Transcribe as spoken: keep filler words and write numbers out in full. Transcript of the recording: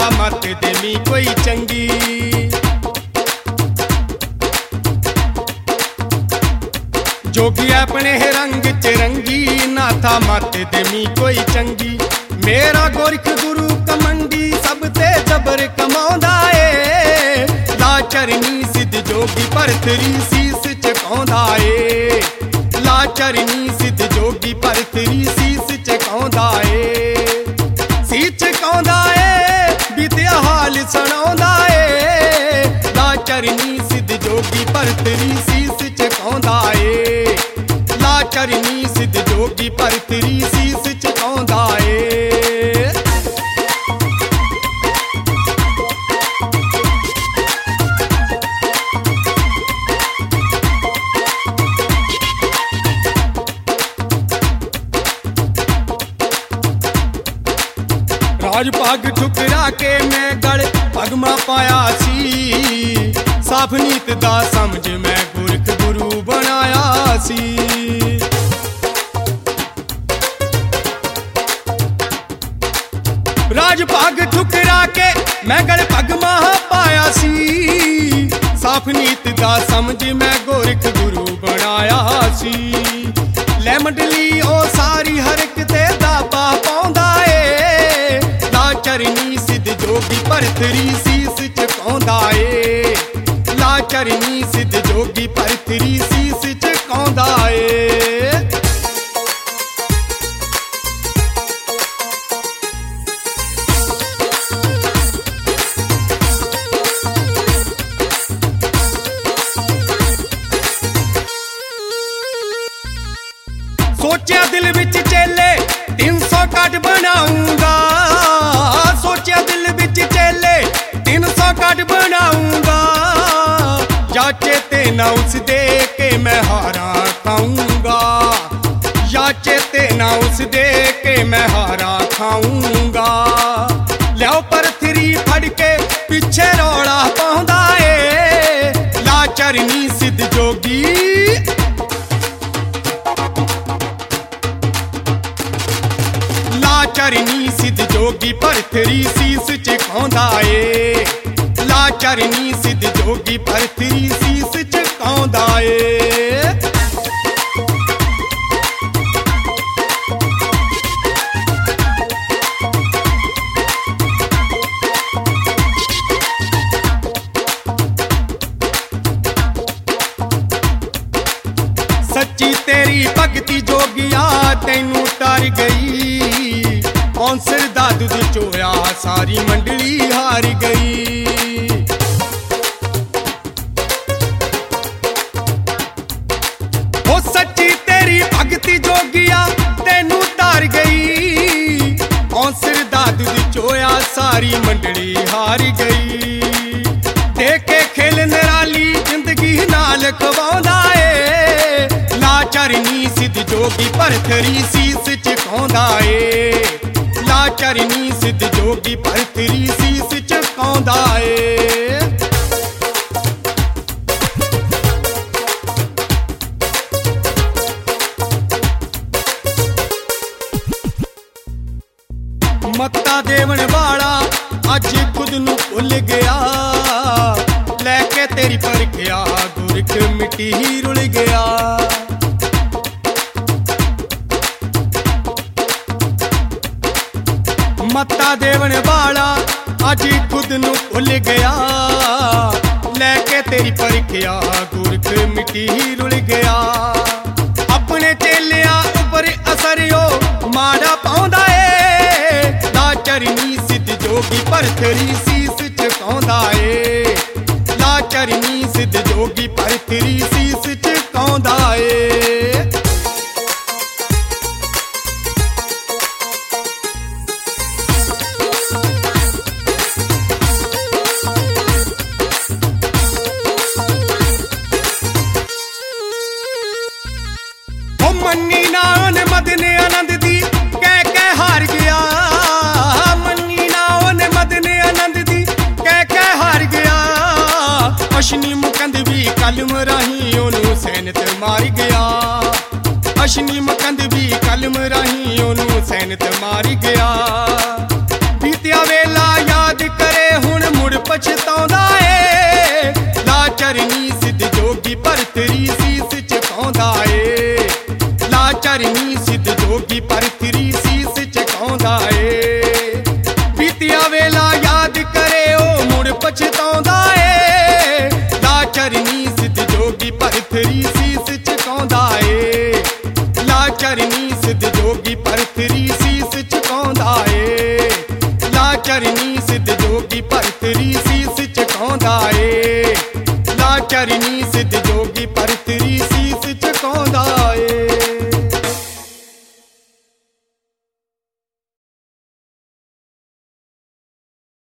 था मत देमी कोई चंगी। जोगी अपने रंग च रंगी, ना था मत देमी कोई चंगी। मेरा गोरख गुरु कमंडी सब ते जबर कमांदा ए। लाचरनी सिद्ध जोगी परतरी सीस चकांदा ए। लाचरनी सिद्ध जोगी परतरी सीस चकांदा ए। सीस चकांदा ए बीतिया हाल सुणांदा ए। लाचरनी सिद्ध जोगी परतरी सीस चकांदा ए। लाचरनी सिद्ध जोगी परतरी सीस चकांदा ए। राज पग ठुकरा के मैं गल पगमा पाया सी। साफ नीत दा समझ मैं गोरख गुरु बनाया सी। राज पग ठुकरा के मैं गल पगमा पाया सी। साफ नीत दा समझ मैं गोरख गुरु बनाया सी। लै मंडली ओ सारी हरकते दाबा पाउंदा ए। लाचरनी सिद्ध जोगी परतरी सीस चकांदा ए। लाचरनी सिद्ध जोगी परतरी सीस चकांदा ए। सोचा दिल विच चेले तीन सौ कट बनाऊंगा। सोचा दिल विच चेले तीन सौ कट बनाऊंगा। याचे ते ना उस दे के मैं हारा खाऊंगा। याचे ते ना उस दे के मैं हारा खाऊंगा। लियाओ परथरी फड़ के पीछे रौला पाउंदा ए। लाचरनी सिद्ध जोगी लाचरनी सिद्ध जोगी परतरी सीस चकांदा ए। लाचरनी सिद्ध जोगी परतरी सीस चकांदा ए। सच्ची तेरी भगती जोगिया तैनू तर गई। औंसर दा दुध चोया सारी मंडली हार गई। ओ सच्ची तेरी भगती जोगिया तैनू तर गई। औंसर दा दुध चोया सारी मंडली हार गई। देखे खेल निराली जिंदगी नाल खवांदा ए। लाचरनी सिद्ध जोगी परतरी सीस चकांदा ए। लाचरनी सिद्ध जोगी परतरी सीस चकांदा ए। मत्ता देवन वाला अज खुद नू भुल गया। लैके तेरी परखिया गोरख मिट्टी ही रुल गया। मत्ता देवन वाला अज खुद नू भुल गया। लैके तेरी परखिया गोरख मिट्टी ही रुल गया। अपने चेलिया उपर असर ओ माड़ा पाउंदा ए। लाचरनी सिद्ध जोगी परतरी सीस चकांदा ए। लाचरनी सिद्ध जोगी परतरी सीस चकांदा ए। मन्नी नान मदने आनंद दी कह कह हार गया। मन्नी नान मदने आनंद दी कह कह हार गया। अशनी मुकंद भी कलम राही ओनू सैनत मार गया। अशनी मुकंद भी कलम राही ओनू सैनत मार गया। बीतिया वेला याद कर ਚਰਨੀ ਸਿੱਧ ਜੋਗੀ ਪਰ